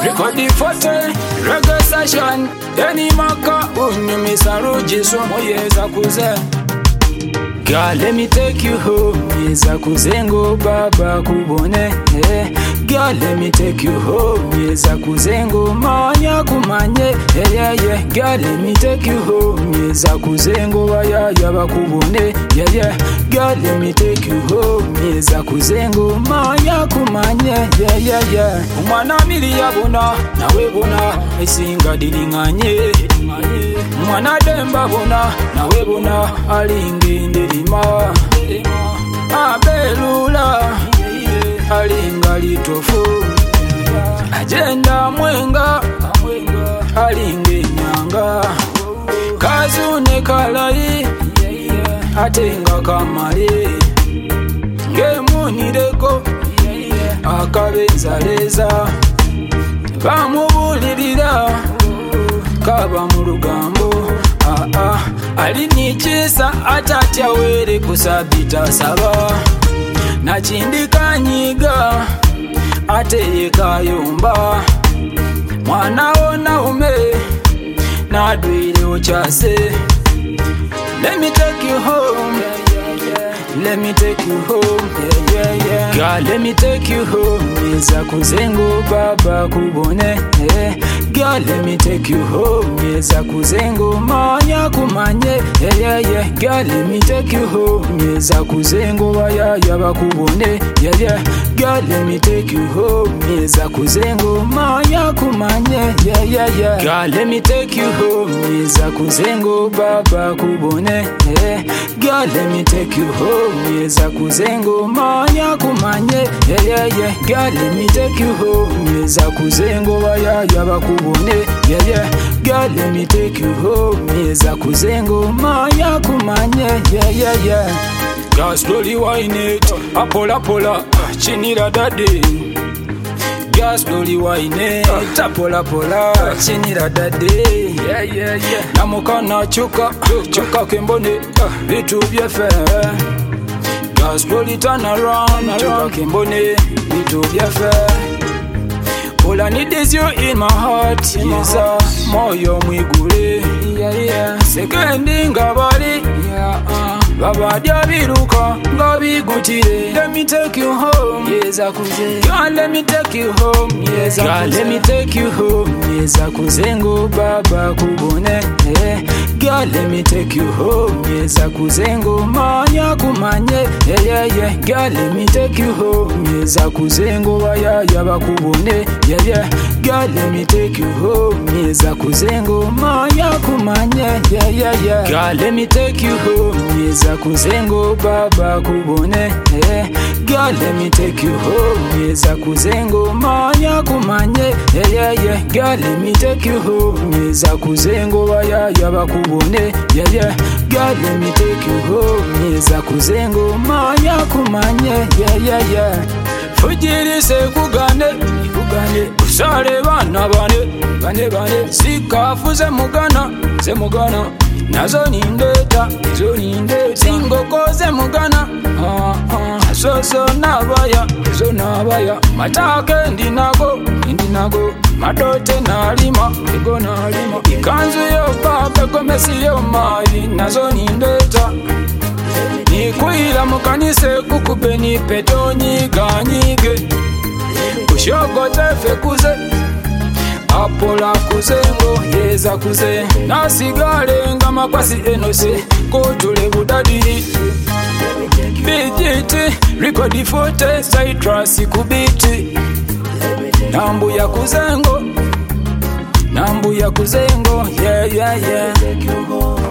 Record the photo, reggae session. Any maka unyumisa rujiso moyeza kuze. Girl, let me take you home. Yeza kuzengo baba kubone. Girl, let me take you home. Yeza kuzengo manya kumanye. Yeah. Girl, let me take you home. Yeza kuzengo waya yaba kubone. Yeah. Girl, let me take you home. Yeza kuzengo manya kumanye. Yeah. Umwana mili yabona, nawe bona. Esinga dilinganye. Mwana demba bona, nawe bona. Alingi abelula alinga litofu agenda mwenga alinga nyanga kazune kalai atenga kamali ngemunireko akabenzaleza bamubulirira kaba mu lugambo alinichisa atatya were kusabita saba nachindika nyiga ateyeka yomba mwana wona ume nadwire ochase. Let me take you home. Let me take you home. Yeah. Girl, let me take you home. Yeza kuzengo baba kubone. Girl, let me take you home. Yeza kuzengo manya kumanye. Yeah. Girl, let me take you home. Yeza kuzengo waya yaba kubone. Yeah. Girl, let me take you home. Yeza kuzengo manya kumanye. Yeah. Girl, let me take you home. Yeza kuzengo baba kubone. Girl, let me take you home. Yeza kuzengo manya kumanye. Yeah. Girl, let me take you home. Yeza kuzengo waya yaba kubone. Yeah. Girl, let me take you home. Yeza kuzengo manya kumanye. Yeah. Girl, slowly wine it. Apola, chinira daddy. Girl, slowly wine it. Apola, chinira daddy. Yeah. Namukana chuka kembone. Vitu byefe. Girl, slowly turn around. Chuka kembone. Vitu byefe. All I need is you in my heart. Yeza moyo mwigule. Yeah. Sekendi ngabali. Baba dia biruka ngabigutire. Let me take you home. Yeza kuze. Girl, let me take you home. Yeza girl, let me take you home. Yeza kuzengo baba kubone. Girl, let me take you home. Yeza kuzengo manya kumanye. Yeah. Girl, let me take you home. Yeza kuzengo waya yaba kubone. Yeah. Girl, let me take you home. Yeza kuzengo manya kumanye. Yeah. Girl, let me take you home. Yeza kuzengo baba kubone. Girl, let me take you home. Yeza kuzengo manya kumanye. Yeah. Girl, let me take you home. Yeza kuzengo waya yaba kubone. Yeah. Girl, let me take you home. Yeza kuzengo manya kumanye. Yeah. Fujirise kugane usale bana bane sikafu ze mugana nazo nindeta singoko ze mugana soso nabaya matake ndinago madote nalima ikanzu yo baba gomesi yo mali nazo nindeta nikuila mukanise kukube ni peto nyiganyige kushogote fekuze apola kuzengo yeza kuze nasigale nga makwasi enose kotule budadi BGT record photo citrus kubiti nambu ya kuzengo yeah.